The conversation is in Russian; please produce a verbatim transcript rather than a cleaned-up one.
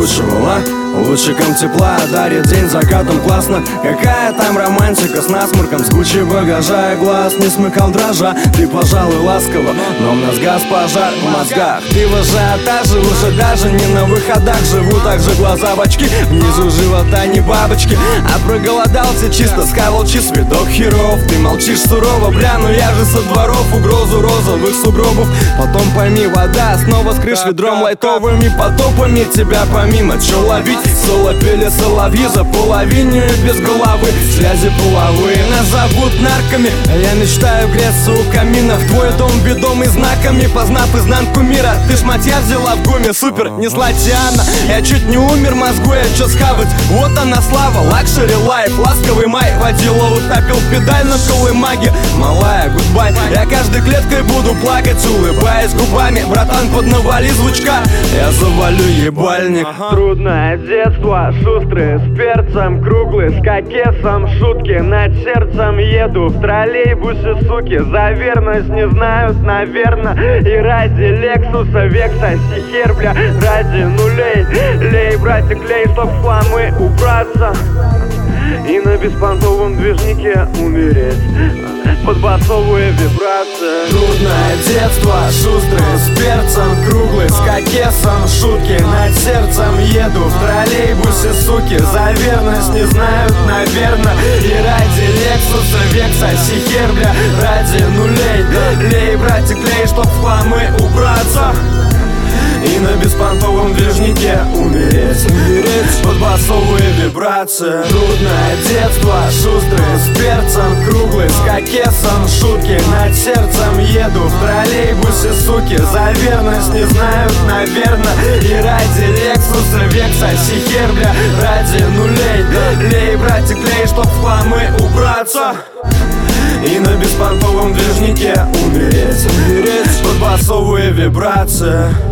лучшего, а? Лучиком тепла дарит день закатом классно. Какая там романтика с насморком, с кучей багажа и глаз не смыкал дрожа. Ты, пожалуй, ласково, но в нас газ пожар в мозгах. Ты в ажиотаже, уже даже не на выходах. Живу так же, глаза в очки, внизу живота не бабочки. А проголодался чисто, скаволчи, видок херов. Ты молчишь сурово, бля, ну я же со дворов. Угрозу розовых сугробов. Потом пойми, вода снова с крыш ведром лайтовыми потопами. Тебя помимо, чё ловить? Соло пели соловьи за половине без головы. Связи половые нас зовут нарками, а я мечтаю греться у камина. В твой дом ведомый знаками, познав изнанку мира. Ты ж матья взяла в гуме, супер, несла Тиана. Я чуть не умер, мозгу я чё схавать. Вот она слава, лакшери лайф, ласковый май. Водила утопил педаль на колымаге. Малая, гудбай, я каждой клеткой буду плакать, улыбаясь губами. Братан, поднавали звучка, я завалю ебальник. Трудное детство, шустрый с перцем, круглый с кокесом, шутки над сердцем. Еду в троллейбусе, суки, за верность не знают, наверно. И ради Лексуса, Векса, Сихер, бля, ради нулей. Лей, братик, лей, чтоб в хламы убраться и на беспонтовом движнике умереть под басовые вибрации. Трудное детство, шустрый с перцем, круглый с кокесом, шутки над сердцем. Еду в троллейбусе, суки, за верность не знают, наверно. И ради Лексуса, Векса, Сихер, бля, ради нулей. Лей, братик, лей, чтоб в хламы убраться и на беспонтовом движнике умереть, умереть под басовые вибрации. Трудное детство, шустрый с перцем, круглый с кокесом, шутки над сердцем. Еду в троллейбусе, суки, за верность не знают, наверно. И ради Лексуса, Векса, Сихер, бля, ради нулей. Лей, братик, лей, чтоб в хламы убраться и на беспонтовом движнике умереть, умереть под басовые вибрации.